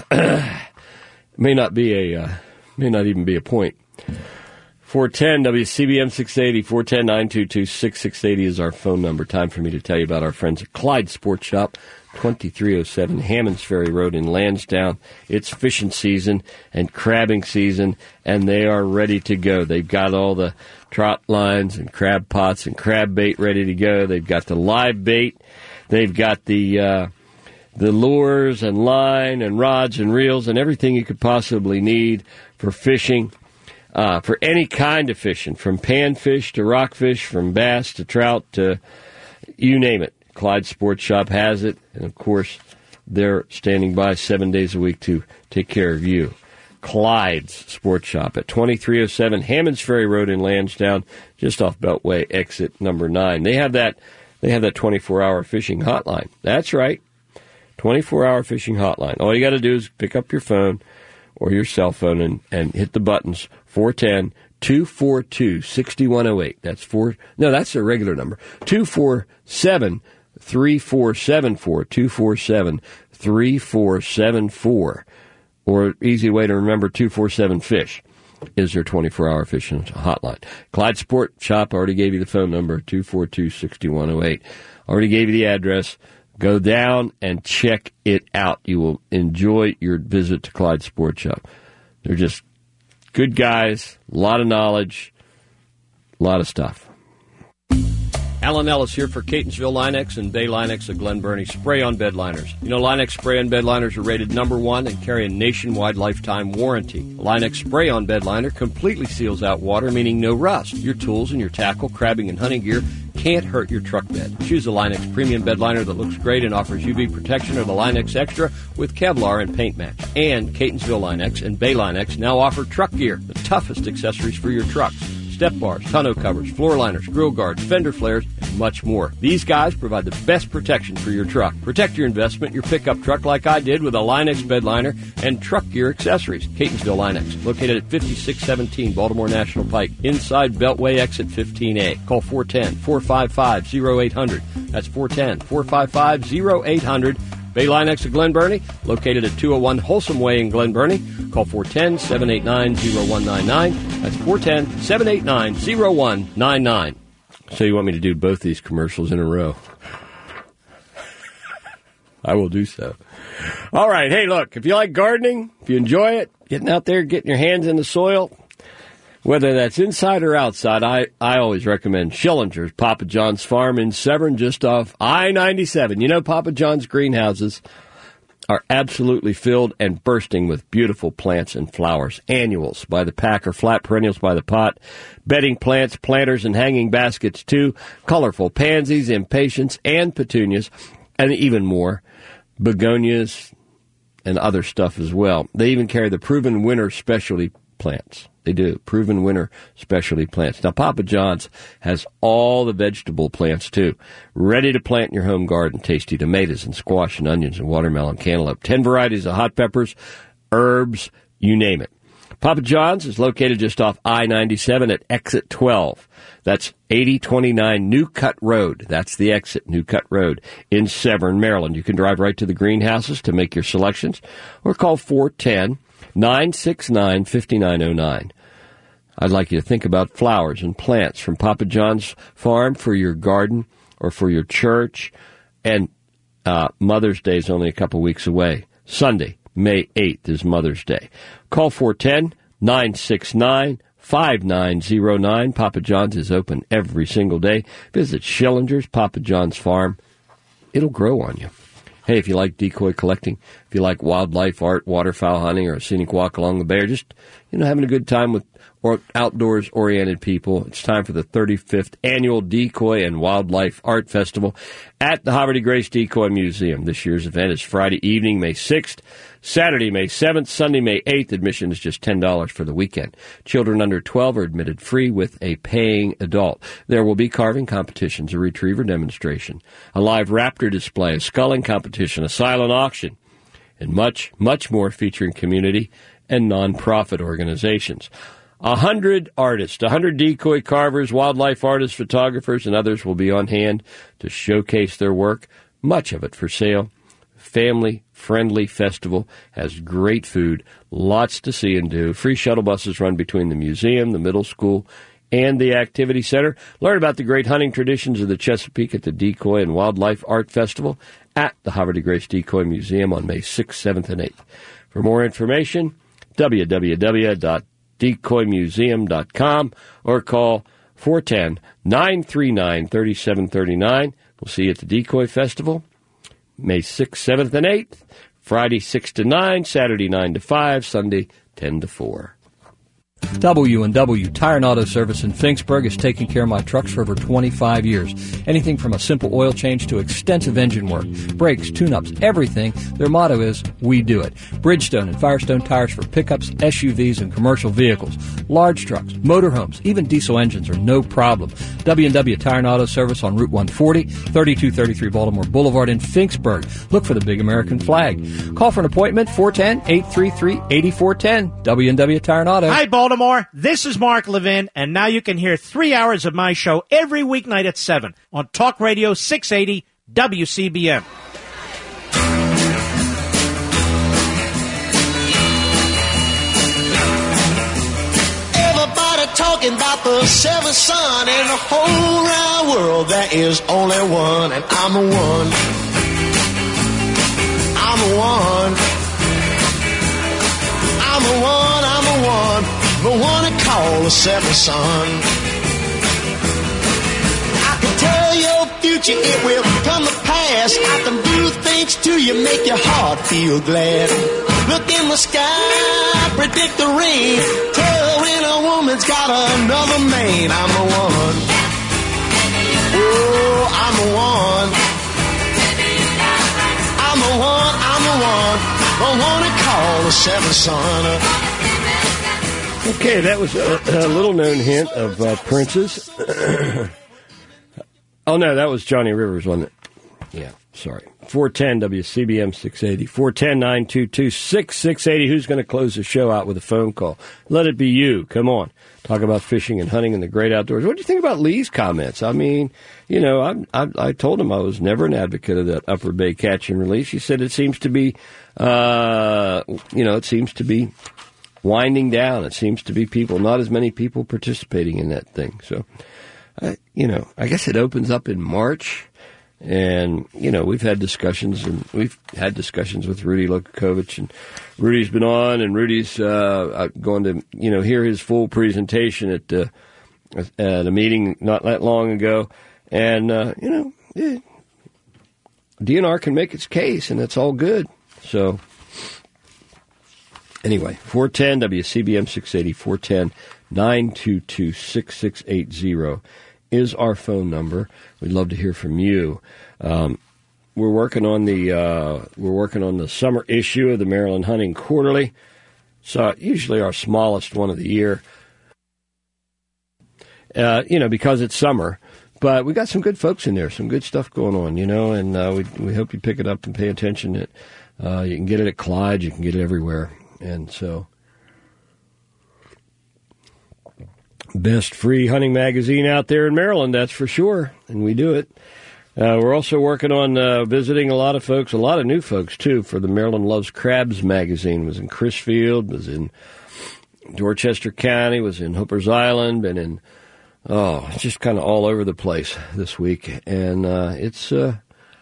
may not be a, uh, may not even be a point. four ten W C B M six eighty, four one zero, nine two two, six six eight zero is our phone number. Time for me to tell you about our friends at Clyde Sports Shop, twenty-three oh seven Hammonds Ferry Road in Lansdowne. It's fishing season and crabbing season, and they are ready to go. They've got all the trot lines and crab pots and crab bait ready to go. They've got the live bait. They've got the uh, the lures and line and rods and reels and everything you could possibly need for fishing. Uh, for any kind of fishing, from panfish to rockfish, from bass to trout to you name it. Clyde Sports Shop has it, and of course, they're standing by seven days a week to take care of you. Clyde's Sports Shop at twenty-three oh seven Hammonds Ferry Road in Lansdowne, just off Beltway exit number nine. They have that. They have that twenty-four hour fishing hotline. That's right, twenty-four hour fishing hotline. All you got to do is pick up your phone or your cell phone and, and hit the buttons. four one zero, two four two, six one zero eight. That's four. No, that's their regular number. two four seven, three four seven four. two four seven, three four seven four. Or easy way to remember, two four seven fish is their twenty-four hour fishing hotline. Clyde Sport Shop, already gave you the phone number, two four two, six one zero eight. Already gave you the address. Go down and check it out. You will enjoy your visit to Clyde Sports Shop. They're just good guys, a lot of knowledge, a lot of stuff. Alan Ellis here for Catonsville Linex and Bay Linex of Glen Burnie Spray on Bed Liners. You know, Linex Spray on Bed Liners are rated number one and carry a nationwide lifetime warranty. A Linex Spray on Bed Liner completely seals out water, meaning no rust. Your tools and your tackle, crabbing, and hunting gear can't hurt your truck bed. Choose the Linex Premium Bed Liner that looks great and offers U V protection, or the Linex Extra with Kevlar and paint match. And Catonsville Linex and Bay Linex now offer truck gear, the toughest accessories for your trucks. Step bars, tonneau covers, floor liners, grill guards, fender flares, and much more. These guys provide the best protection for your truck. Protect your investment, your pickup truck, like I did with a Linex bed liner and truck gear accessories. Catonsville Linex, located at fifty-six seventeen Baltimore National Pike, inside Beltway exit fifteen A. Call four one zero, four five five, zero eight hundred. That's four one zero, four five five, zero eight hundred. Bay Linex of Glen Burnie, located at two oh one Wholesome Way in Glen Burnie. Call four one zero, seven eight nine, zero one nine nine. That's four one zero, seven eight nine, zero one nine nine. So you want me to do both these commercials in a row? I will do so. All right. Hey, look, if you like gardening, if you enjoy it, getting out there, getting your hands in the soil, whether that's inside or outside, I, I always recommend Schillinger's Papa John's Farm in Severn, just off I ninety-seven. You know, Papa John's greenhouses are absolutely filled and bursting with beautiful plants and flowers. Annuals by the pack or flat perennials by the pot. Bedding plants, planters, and hanging baskets, too. Colorful pansies, impatiens, and petunias, and even more. Begonias and other stuff as well. They even carry the Proven Winter specialty plants. They do. Proven Winter specialty plants. Now, Papa John's has all the vegetable plants, too. Ready to plant in your home garden. Tasty tomatoes and squash and onions and watermelon, cantaloupe. Ten varieties of hot peppers, herbs, you name it. Papa John's is located just off I ninety-seven at exit twelve. That's eighty twenty-nine New Cut Road. That's the exit, New Cut Road, in Severn, Maryland. You can drive right to the greenhouses to make your selections, or call four one zero, nine six nine, five nine zero nine. I'd like you to think about flowers and plants from Papa John's Farm for your garden or for your church. And uh, Mother's Day is only a couple weeks away. Sunday, May eighth is Mother's Day. Call four one zero, nine six nine, five nine zero nine. Papa John's is open every single day. Visit Schillinger's Papa John's Farm. It'll grow on you. Hey, if you like decoy collecting, If you like wildlife, art, waterfowl hunting, or a scenic walk along the bay, or just, you know, having a good time with or outdoors-oriented people, it's time for the thirty-fifth Annual Decoy and Wildlife Art Festival at the Haverty Grace Decoy Museum. This year's event is Friday evening, May sixth, Saturday, May seventh, Sunday, May eighth. Admission is just ten dollars for the weekend. Children under twelve are admitted free with a paying adult. There will be carving competitions, a retriever demonstration, a live raptor display, a sculling competition, a silent auction, and much, much more featuring community and nonprofit organizations. A hundred artists, a hundred decoy carvers, wildlife artists, photographers, and others will be on hand to showcase their work, much of it for sale. Family-friendly festival, has great food, lots to see and do. Free shuttle buses run between the museum, the middle school, and the activity center. Learn about the great hunting traditions of the Chesapeake at the Decoy and Wildlife Art Festival at the Haverty Grace Decoy Museum on May sixth, seventh, and eighth. For more information, w w w dot decoy museum dot com or call four one zero, nine three nine, three seven three nine. We'll see you at the Decoy Festival, May sixth, seventh, and eighth. Friday, six to nine, Saturday, nine to five, Sunday, ten to four. W and W Tire and Auto Service in Finksburg has taken care of my trucks for over twenty-five years. Anything from a simple oil change to extensive engine work, brakes, tune-ups, everything. Their motto is, we do it. Bridgestone and Firestone tires for pickups, S U Vs, and commercial vehicles. Large trucks, motorhomes, even diesel engines are no problem. W and W Tire and Auto Service on Route one forty, thirty-two thirty-three Baltimore Boulevard in Finksburg. Look for the big American flag. Call for an appointment, four one zero, eight three three, eight four one zero. W and W Tire and Auto. Hi, Baltimore. This is Mark Levin, and now you can hear three hours of my show every weeknight at seven on Talk Radio six eighty W C B M. Everybody talking about the seventh son in the whole round world. There is only one, and I'm the one. I'm the one. I'm the one, I'm the one. The one to call the seventh son. I can tell your future, it will come to pass. I can do things to you, make your heart feel glad. Look in the sky, predict the rain. Tell when a woman's got another man. I'm the one. Oh, I'm the one. I'm the one, I'm the one. The one to call the seventh son. Okay, that was a, a little-known hint of uh, Prince's. Oh, no, that was Johnny Rivers, wasn't it? Yeah, sorry. four one zero W C B M six eighty. four one zero, nine two two, six six eight zero. Who's going to close the show out with a phone call? Let it be you. Come on. Talk about fishing and hunting in the great outdoors. What do you think about Lee's comments? I mean, you know, I, I, I told him I was never an advocate of that Upper Bay catch and release. He said it seems to be, uh, you know, it seems to be winding down. It seems to be people, not as many people participating in that thing. So, uh, you know, I guess it opens up in March. And, you know, we've had discussions, and we've had discussions with Rudy Lukakovich, and Rudy's been on, and Rudy's uh, going to, you know, hear his full presentation at, uh, at a meeting not that long ago. And, uh, you know, yeah, D N R can make its case, and it's all good. So, anyway, four one zero W C B M six eighty, four one zero, nine two two, six six eight zero is our phone number. We'd love to hear from you. Um, we're working on the uh, we're working on the summer issue of the Maryland Hunting Quarterly. So usually our smallest one of the year, uh, you know, because it's summer. But we got some good folks in there, some good stuff going on, you know, and uh, we we hope you pick it up and pay attention. It uh, you can get it at Clyde, you can get it everywhere, and so. Best free hunting magazine out there in Maryland, that's for sure, and we do it. Uh, we're also working on uh, visiting a lot of folks, a lot of new folks, too, for the Maryland Loves Crabs magazine. It was in Crisfield, was in Dorchester County, was in Hooper's Island, been in, oh, it's just kind of all over the place this week. And uh, it's uh,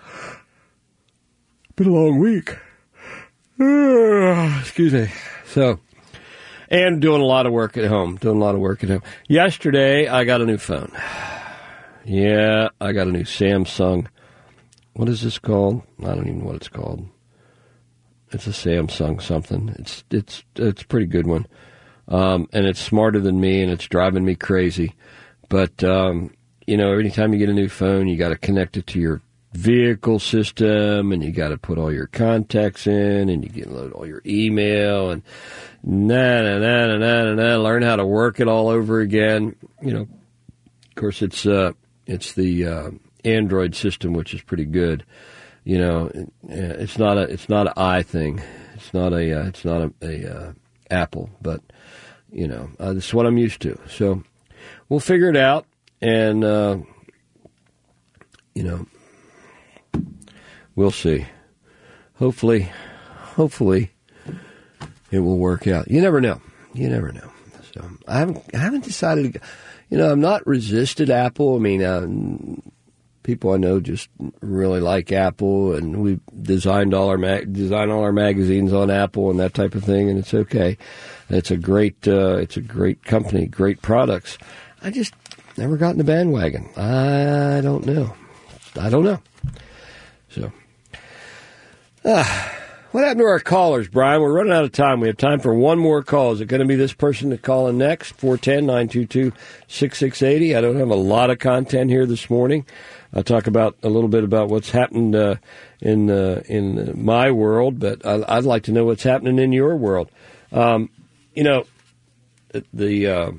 been a long week. Uh, excuse me. So... And doing a lot of work at home, doing a lot of work at home. Yesterday, I got a new phone. Yeah, I got a new Samsung. What is this called? I don't even know what it's called. It's a Samsung something. It's it's it's a pretty good one, um, and it's smarter than me, and it's driving me crazy. But um, you know, every time you get a new phone, you got to connect it to your vehicle system, and you got to put all your contacts in, and you can load all your email, and na na na na na na. Learn how to work it all over again. You know, of course, it's uh, it's the uh, Android system, which is pretty good. You know, it's not a it's not an I thing. It's not a uh, it's not a, a uh, Apple, but you know, uh, this is what I'm used to. So we'll figure it out, and uh, you know, we'll see. Hopefully, hopefully, it will work out. You never know. You never know. So I haven't I haven't decided to. You know, I'm not resisted Apple. I mean. Uh, People I know just really like Apple, and we designed all our mag- design all our magazines on Apple and that type of thing, and it's okay. It's a great uh, it's a great company, great products. I just never got in the bandwagon. I don't know. I don't know. So, ah, what happened to our callers, Brian? We're running out of time. We have time for one more call. Is it going to be this person to call in next? four one zero, nine two two, six six eight zero. I don't have a lot of content here this morning. I'll talk about a little bit about what's happened uh, in uh, in my world, but I, I'd like to know what's happening in your world. Um, you know, the uh,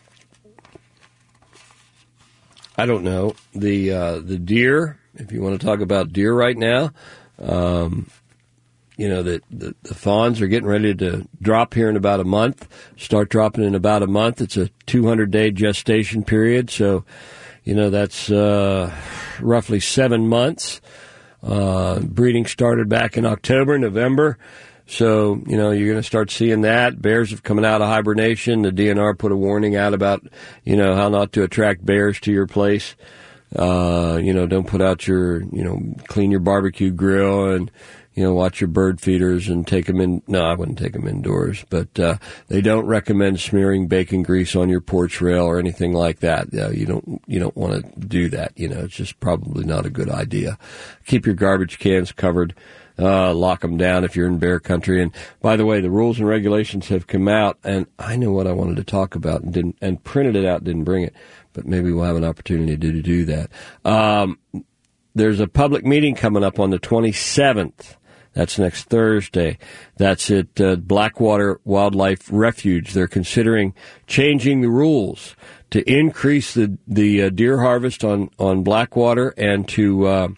I don't know the uh, the deer. If you want to talk about deer right now, um, you know the, the the fawns are getting ready to drop here in about a month. Start dropping in about a month. It's a two hundred day gestation period, so. You know, that's uh, roughly seven months. Uh, breeding started back in October, November. So, you know, you're going to start seeing that. Bears have come out of hibernation. The D N R put a warning out about, you know, how not to attract bears to your place. Uh, you know, don't put out your, you know, clean your barbecue grill and, you know, watch your bird feeders and take them in. No, I wouldn't take them indoors, but uh, they don't recommend smearing bacon grease on your porch rail or anything like that. Uh, you don't you don't want to do that. You know, it's just probably not a good idea. Keep your garbage cans covered. Uh, lock them down if you're in bear country. And by the way, the rules and regulations have come out, and I know what I wanted to talk about and didn't and printed it out, didn't bring it, but maybe we'll have an opportunity to do that. Um, there's a public meeting coming up on the twenty-seventh. That's next Thursday. That's at uh, Blackwater Wildlife Refuge. They're considering changing the rules to increase the the uh, deer harvest on, on Blackwater and to uh,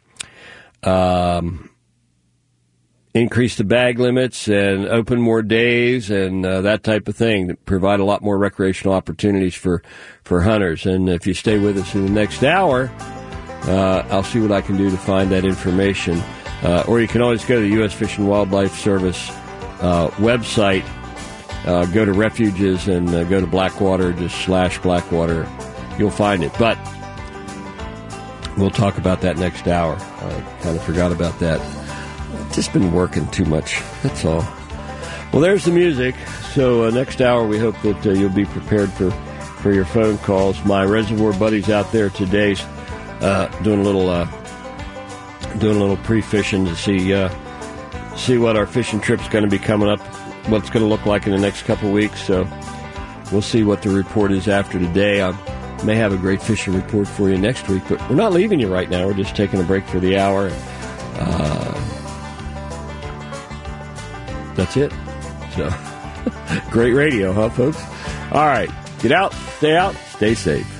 um, increase the bag limits and open more days and uh, that type of thing. To provide a lot more recreational opportunities for, for hunters. And if you stay with us in the next hour, uh, I'll see what I can do to find that information. Uh, or you can always go to the U S Fish and Wildlife Service uh, website, uh, go to refuges and uh, go to Blackwater, just slash Blackwater. You'll find it. But we'll talk about that next hour. I kind of forgot about that. I've just been working too much. That's all. Well, there's the music. So uh, next hour, we hope that uh, you'll be prepared for, for your phone calls. My reservoir buddies out there today uh, doing a little... Uh, doing a little pre-fishing to see uh, see what our fishing trip's going to be coming up, what it's going to look like in the next couple of weeks. So we'll see what the report is after today. I may have a great fishing report for you next week, but we're not leaving you right now. We're just taking a break for the hour. Uh, that's it. So great radio, huh, folks? All right. Get out, stay out, stay safe.